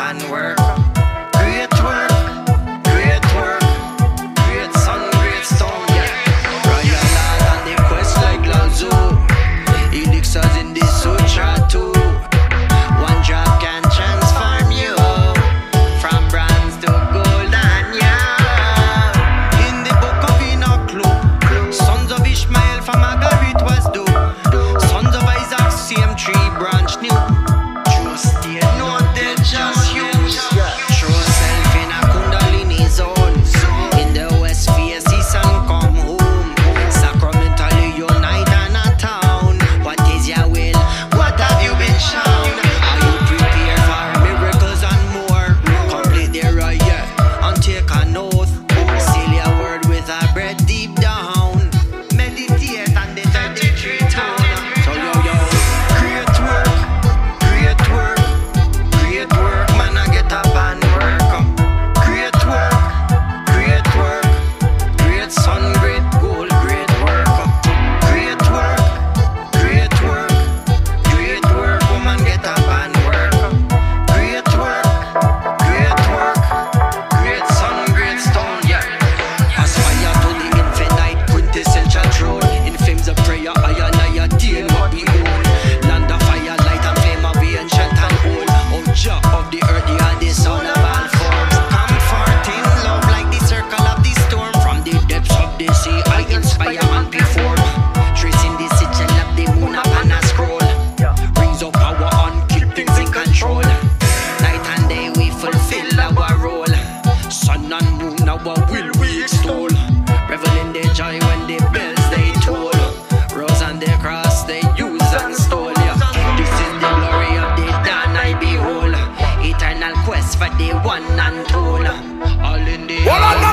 pan work. Great work, great work, great sun, great stone, yeah. Royal lad on the quest like Lazo. Elixirs in the sutra too. One drop can transform you from bronze to gold and yeah. In the book of Enoch, sons of Ishmael from Margaret was due. Sons of Isaac, same tree branch new. True state, no they just use. True self in a Kundalini zone. In the west face, the sun come home. Sacramentally unite and a town. What is your will? What have you been shown? Are you prepared for miracles and more? Complete the riot and take an oath. Seal your word with a breath deep down. Meditate and the 33 tone. So yo, great work, great work, great work. Man, I get up and work. Great work, great work, great sun, great gold, great work. Great work, great work, great work. Woman, get up and work. Great work, great work, great sun, great stone, yeah. Aspire to the infinite quintessential throne. In flames of prayer, I attain what we own. Land of fire, light and flame of the ancient and old. Oh Jah of the earth, you are the son of all forms. Comforting love like the circle of the storm. From the depths of the sea, I inspire and perform. Tracing the sigil of the moon upon a scroll. Rings of power and keep things in control. Night and day we fulfill our role. Sun and moon, our will we extol. Revel in the joy when the bells they toll. Rose and the cross they use and stole, yeah. This is the glory of the dawn I behold. Eternal quest for the one and told. All in the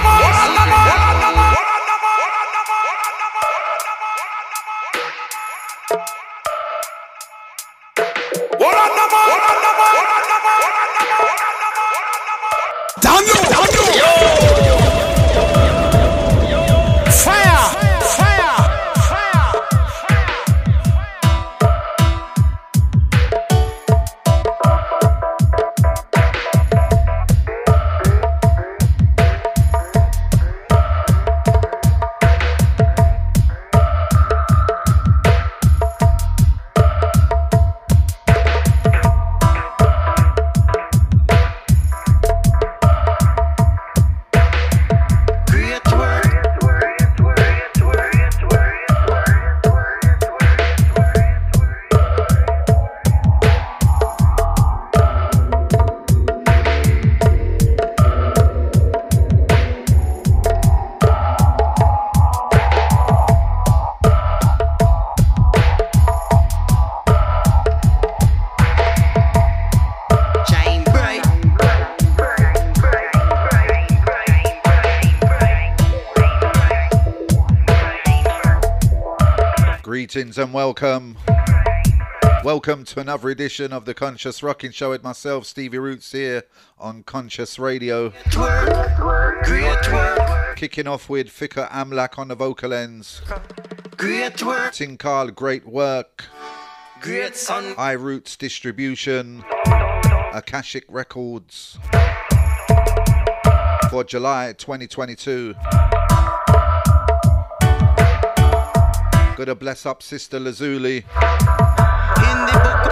Greetings and welcome. Welcome to another edition of the Conscious Rocking Show with myself, Stevie Roots, here on Conscious Radio. great work, Kicking off with Fikar Amlak on the vocal ends. great work, Tinkal, great work. great sun. iRoots Distribution. Akashic Records. For July 2022. Gotta bless up Sister Lazuli. In the book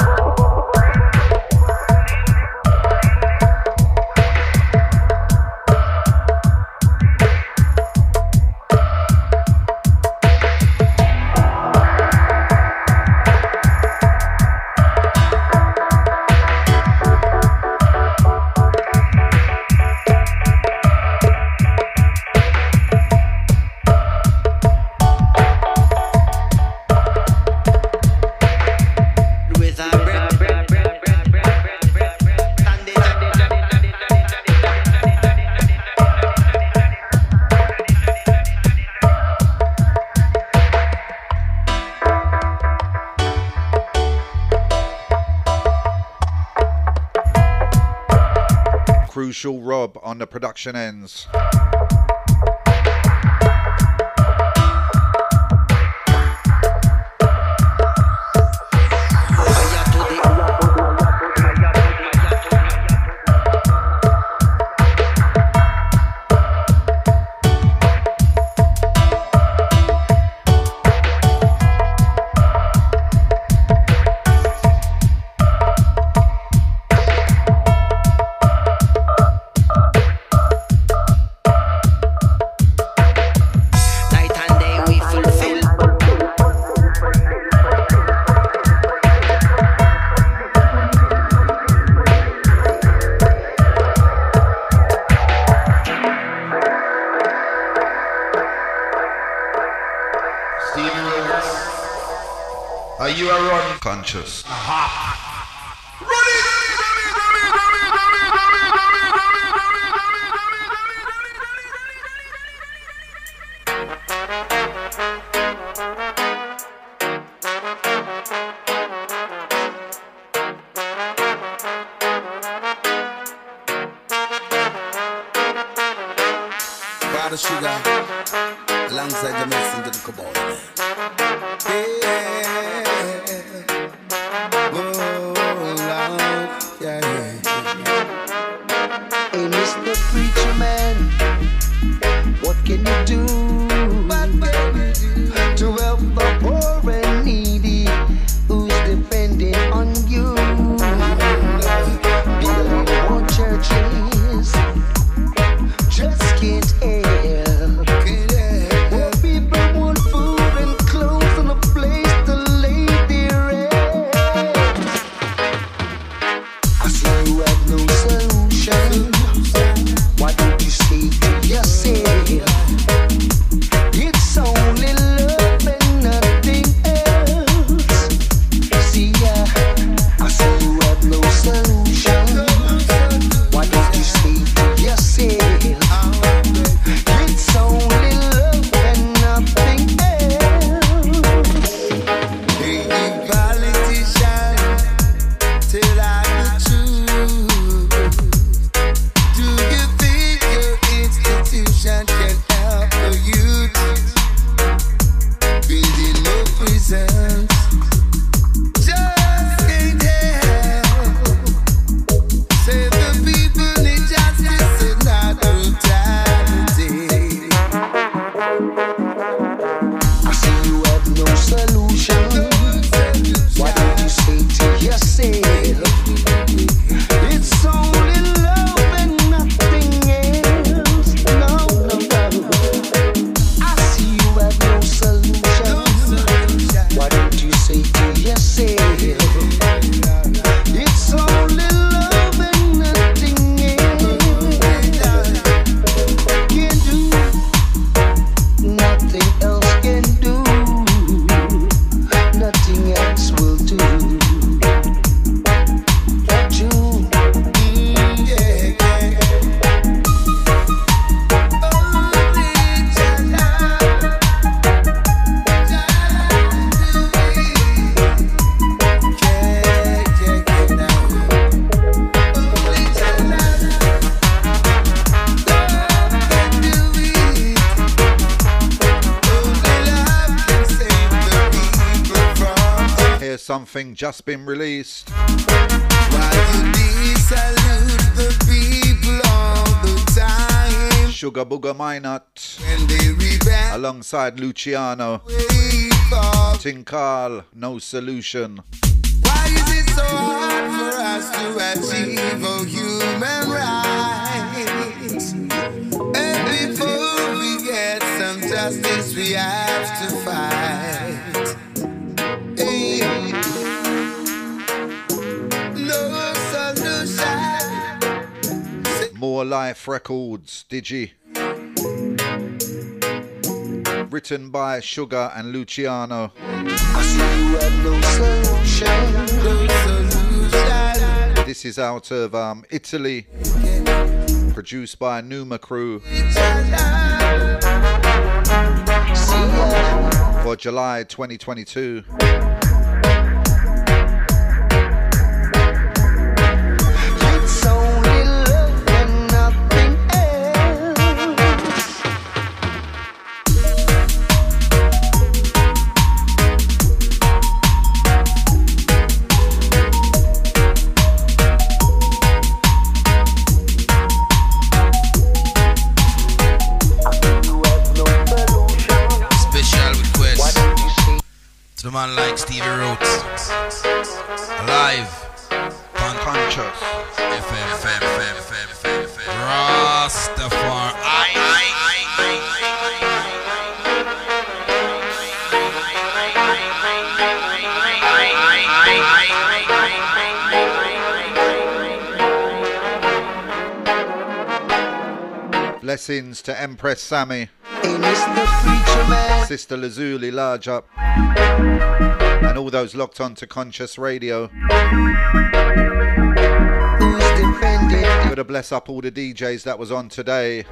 Crucial Rob on the production ends. you are run conscious. The sugar alongside the messenger to the cabal. Hey, Mr. Preacher Man, what can you do to help the poor and needy who's depending on you? Building more churches just can't help. More people want food and clothes and a place to lay their heads. I see you have no solution. Why don't you say to yourself, it's only love and nothing else? See, I see you have no solution. Why don't you say to yourself, it's only love and nothing else? Hey, you politician, tell us the truth. Do you think your institution can help the youth? Building more prisons just can't help. Say the people need justice and not brutality. I see you have no solution. Why don't you say to yourself, it's only love and nothing else? No, no, no. I see you have no solution. Why don't you say to yourself, it's only love and nothing else? Can do, nothing else can do, nothing else will do. Do. Here's something just been released. Why you salute the people all the time? Sugar Booger Minot When they rebel, alongside Luciano. wait for. Tinkal, No Solution. Why is it so hard for us to achieve our human rights? And before we get some justice, we have to fight. Hey. No solution. More Life Records, Digi. Written by Sugar and Luciano. I see you have no solution. No solution. This is out of Italy. Produced by Numa Crew for July 2022. It's only love and nothing else. special request to the man like Stevie Roots. Live on Conscious. FM. Rastafari. Blessings to Empress Sammy. Hey, Mr. Preacher Man. Sister Lazuli, large up. And all those locked on to Conscious Radio. Gotta bless up all the DJs that was on today.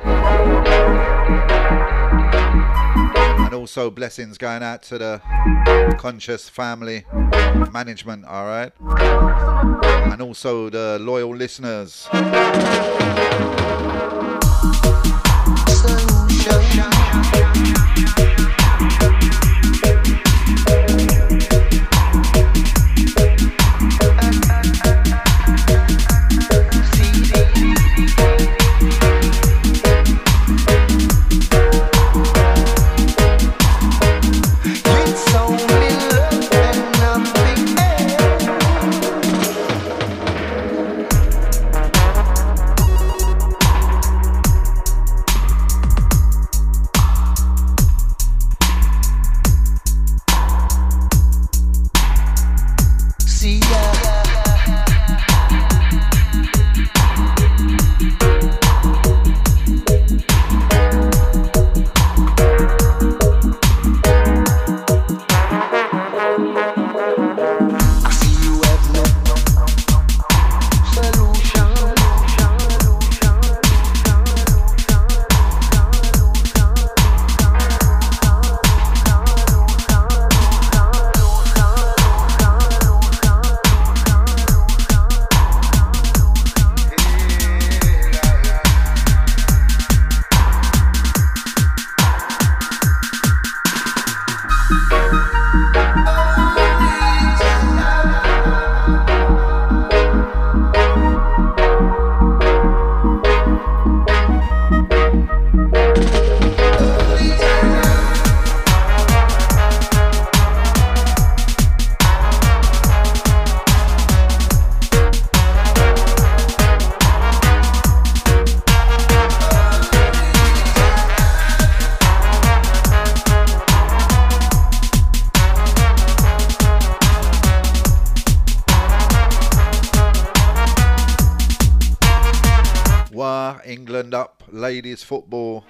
And also blessings going out to the Conscious family management, alright? And also the loyal listeners. England up, ladies football.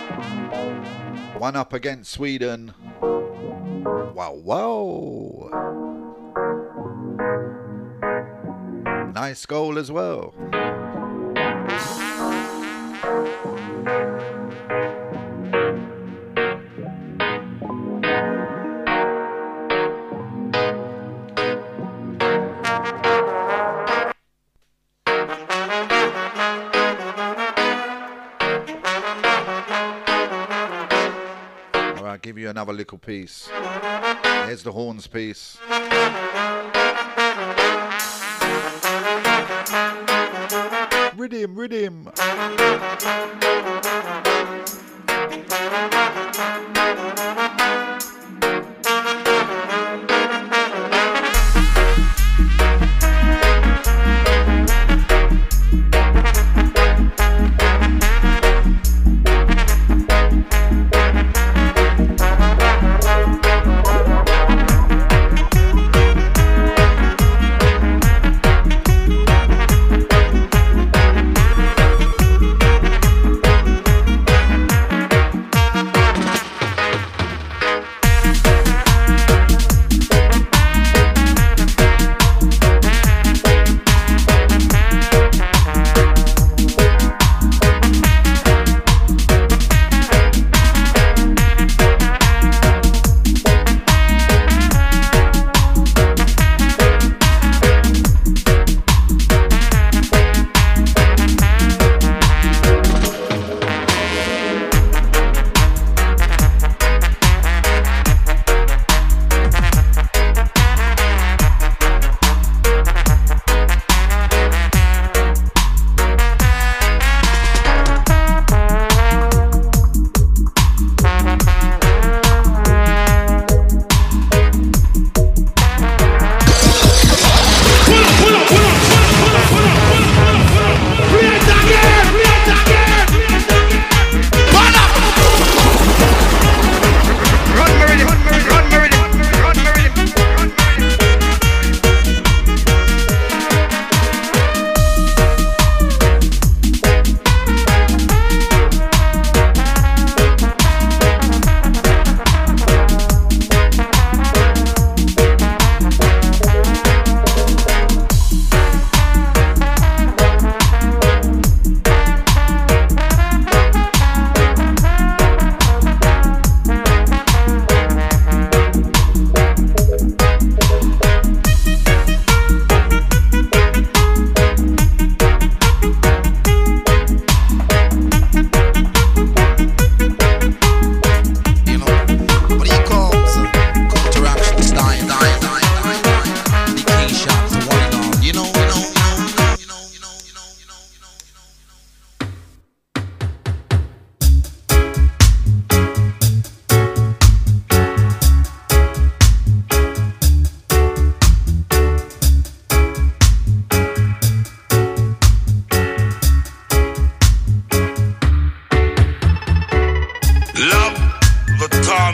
1 up against Sweden. Wow, wow. Nice goal as well. Give you another little piece. Here's the horns piece. Rhythm, rhythm.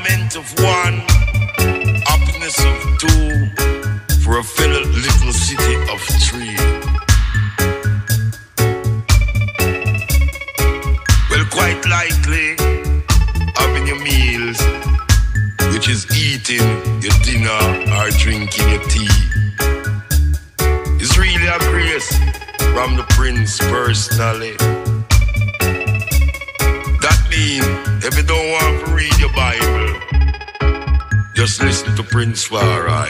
enjoyment of one, happiness of two, for a fellow little city of three. Well, quite likely, having your meals, which is eating your dinner or drinking your tea, is really a grace from the Prince personally. That means, if you don't want to read your Bible, just listen to Prince Far I.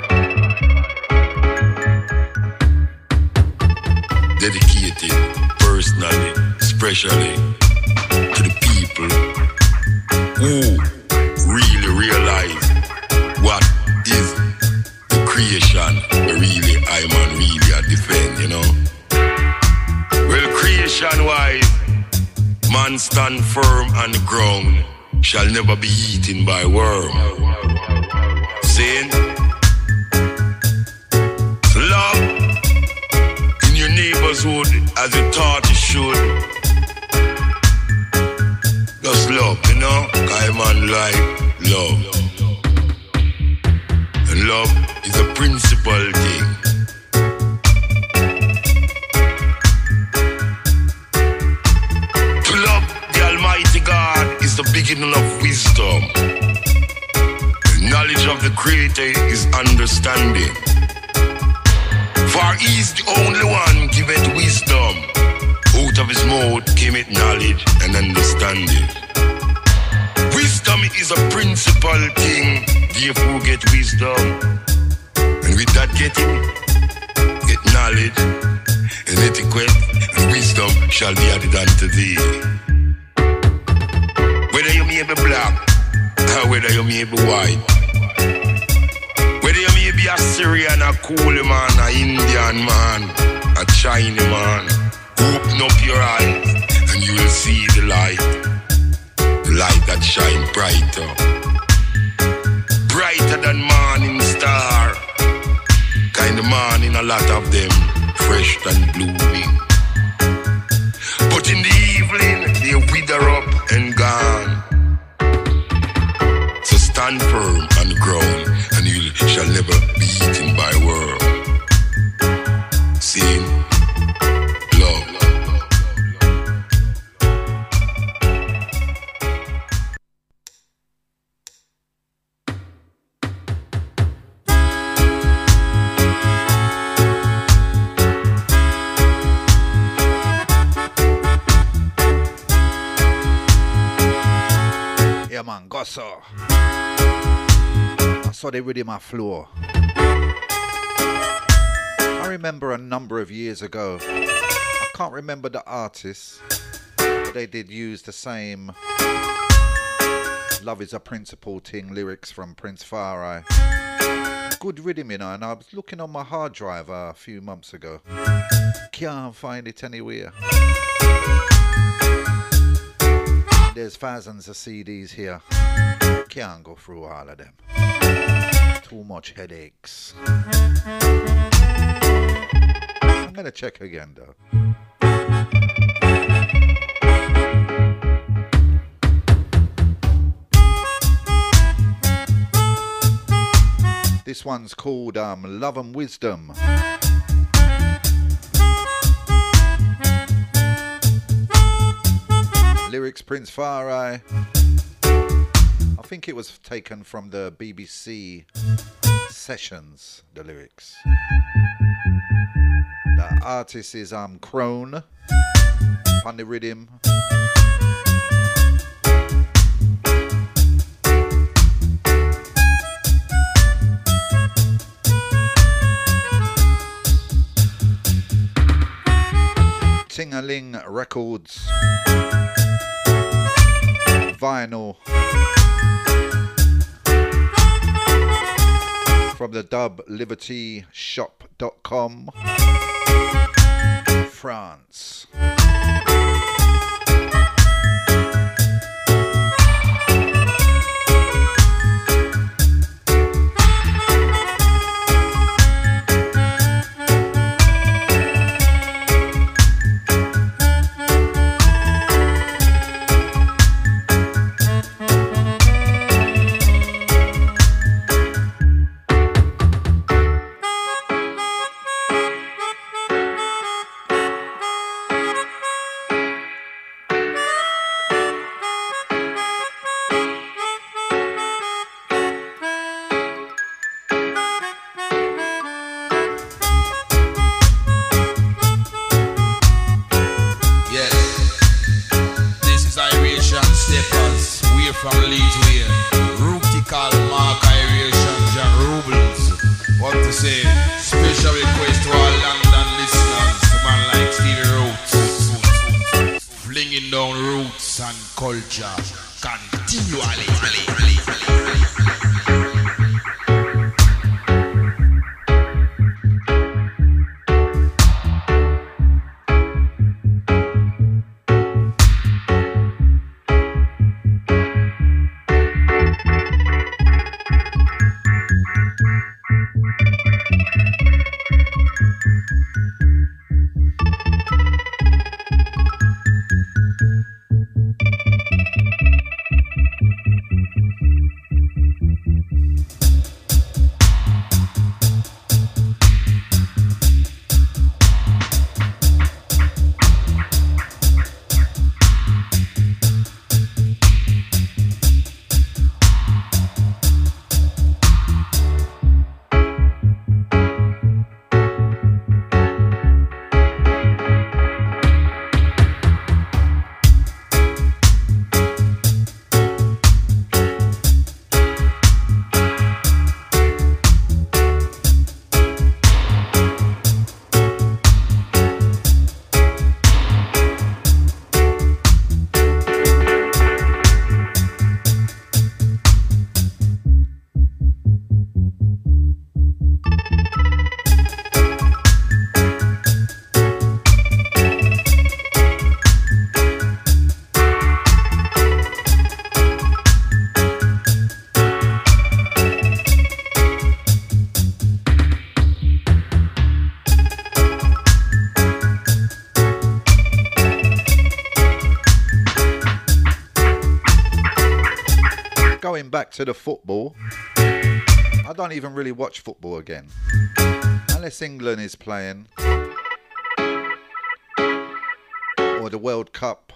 Dedicated personally, especially to the people who really realize what is the creation really I man really a defend, you know. Well, creation-wise, man stand firm on the ground, shall never be eaten by worm. Saying, love in your neighborhood as you thought you should. Just love, you know, I man like love. And love is a principal thing. To love the Almighty God is the beginning of wisdom. The knowledge of the Creator is understanding. For He is the only one giveth wisdom. Out of His mouth came it knowledge and understanding. Wisdom is a principal thing, therefore get wisdom. And with that get knowledge and etiquette, and wisdom shall be added unto thee. Whether you may be black, or whether you may be white, whether you may be a Syrian, a Kooli man, a Indian man, a Chinese man, open up your eyes and you will see the light. The light that shine brighter, brighter than morning star. Kind of morning, a lot of them fresh and blooming. But in the evening, they wither up and gone. So stand firm on the ground, and you shall never be eaten by worm. Sing, love. Yeah, man, gosso. I saw they rhythm my floor. I remember a number of years ago, I can't remember the artist, but they did use the same Love is a Principal thing lyrics from Prince Far I. Good rhythm, you know, and I was looking on my hard drive a few months ago. Can't find it anywhere. There's thousands of CDs here. Can't go through all of them. Too much headaches. I'm gonna check again though. This one's called Love and Wisdom. Lyrics Prince Far I. I think it was taken from the BBC Sessions, the lyrics. The artist is Crone on the rhythm. Ting-a-ling Records. Vinyl from the dublibertyshop.com, France. from Leeds Way. Rutical Mark Aeration Jack Rubles. What to say? Special request to all London listeners. The man like Stevie Roots. Flinging down roots and culture continually. Going back to the football, I don't even really watch football again unless England is playing or the World Cup.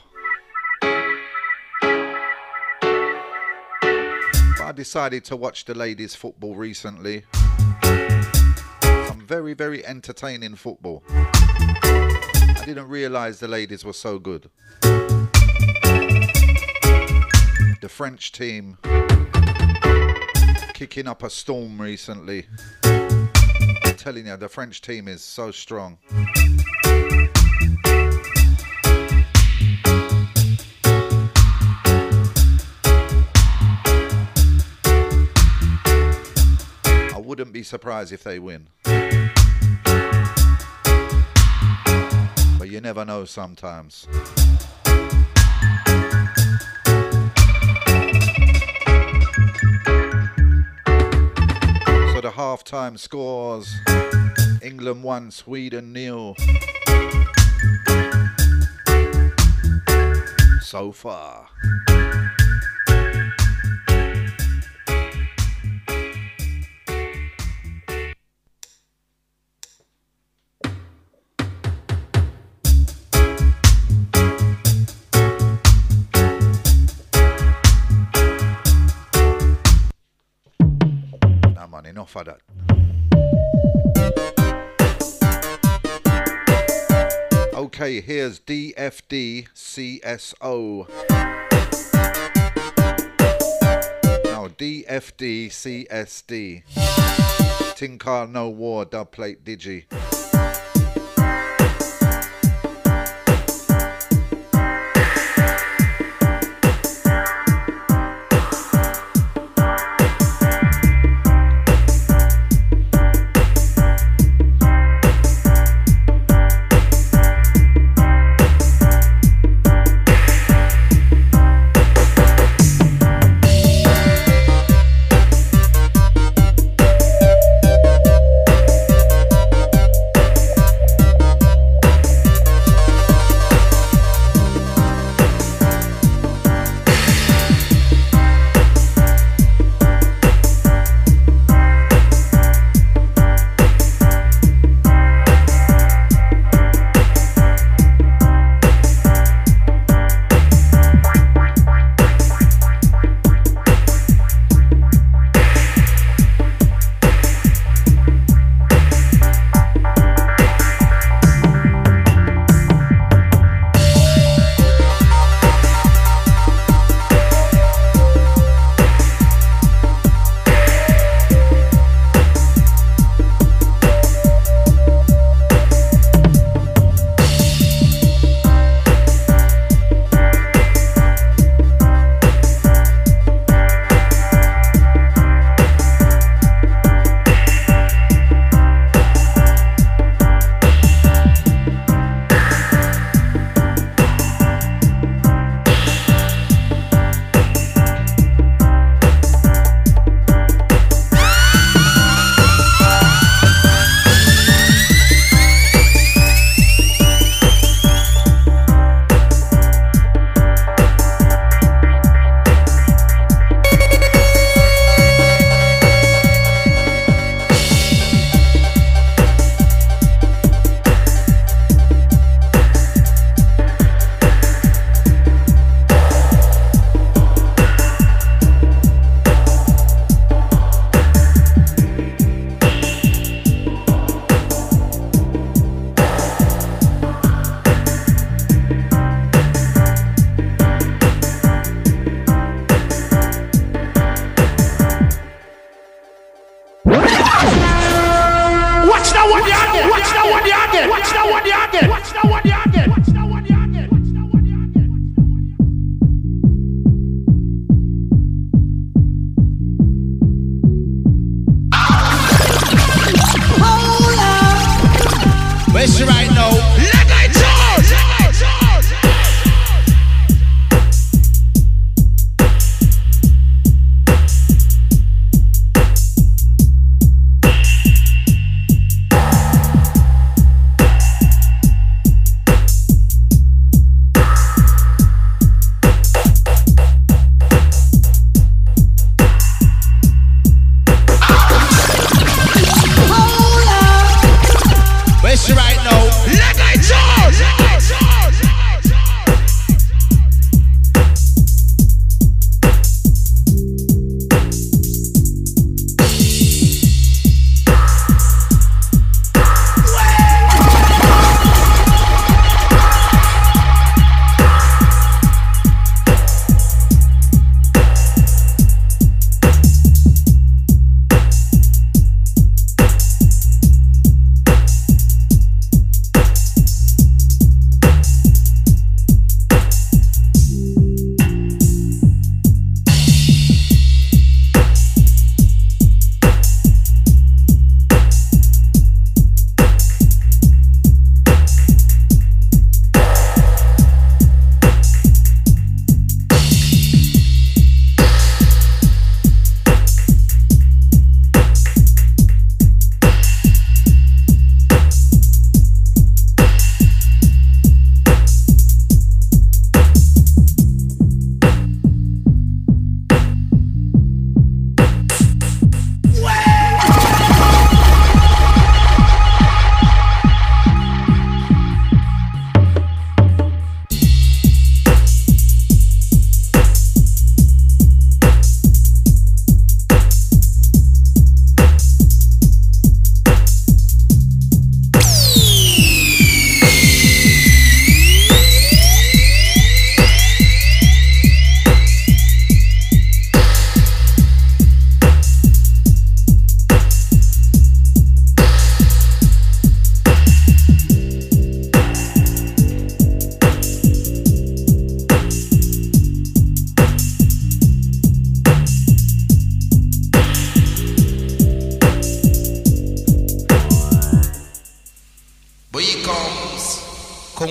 But I decided to watch the ladies' football recently. Some very, very entertaining football. I didn't realise the ladies were so good. The French team kicking up a storm recently. I'm telling you, the French team is so strong. I wouldn't be surprised if they win. But you never know sometimes. So the half-time scores: England 1, Sweden 0. So far. Enough of that. Okay, here's DFD CSO. No, DFD CSD. Tinkar No War, Dubplate Digi.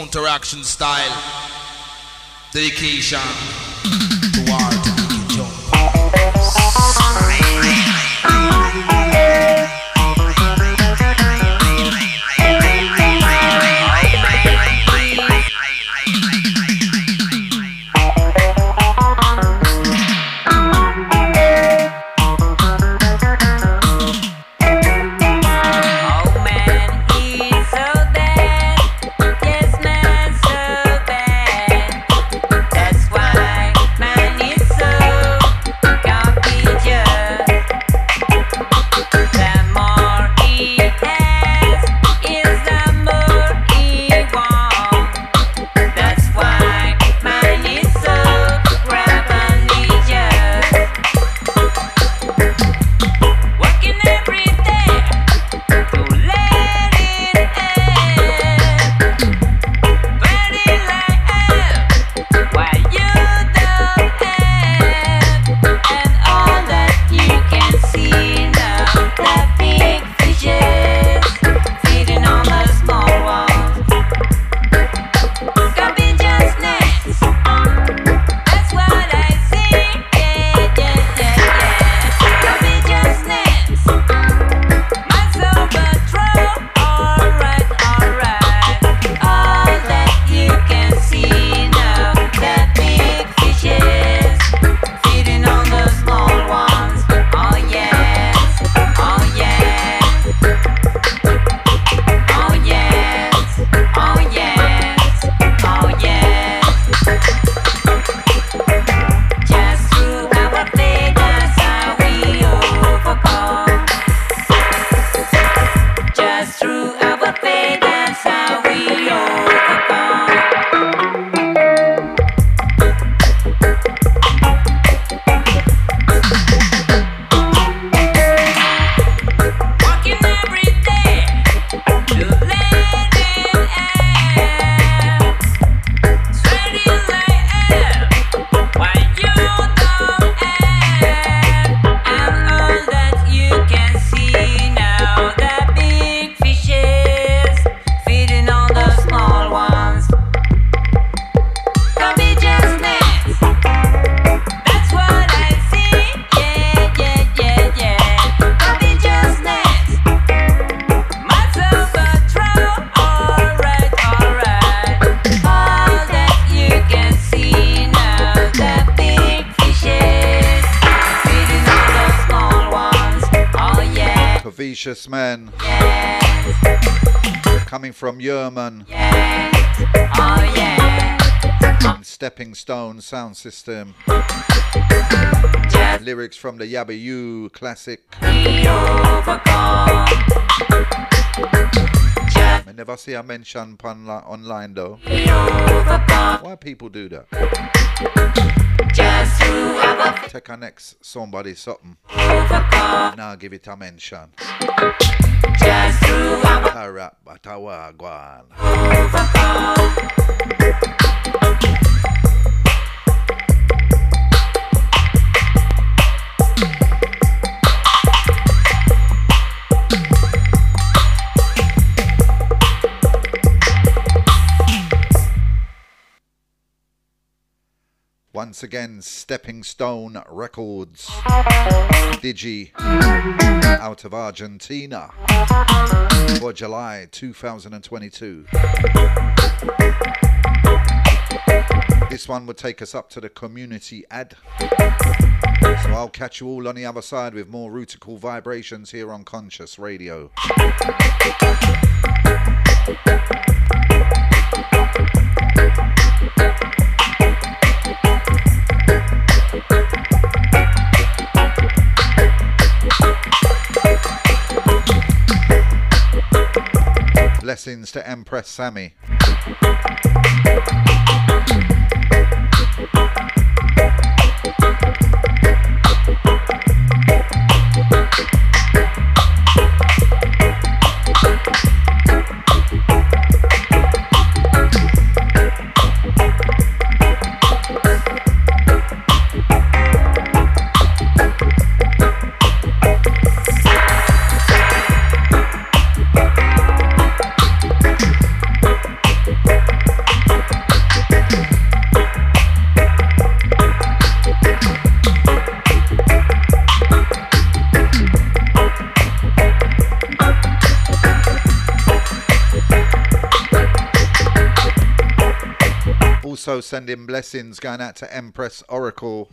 counteraction style. Dedication to war to make it jump. Vicious man, coming from Yerman, and Stepping Stone Sound System. Lyrics from the Yabba You classic. I never see a mention online though. Why people do that? Take our next somebody something. Now give it a mention. Alright, but I will go on. Once again, Stepping Stone Records, Digi, out of Argentina, for July 2022. This one would take us up to the community ad. So I'll catch you all on the other side with more Rutical Vibrations here on Conscious Radio. Blessings to Empress Sammy. also sending blessings going out to Empress Oracle.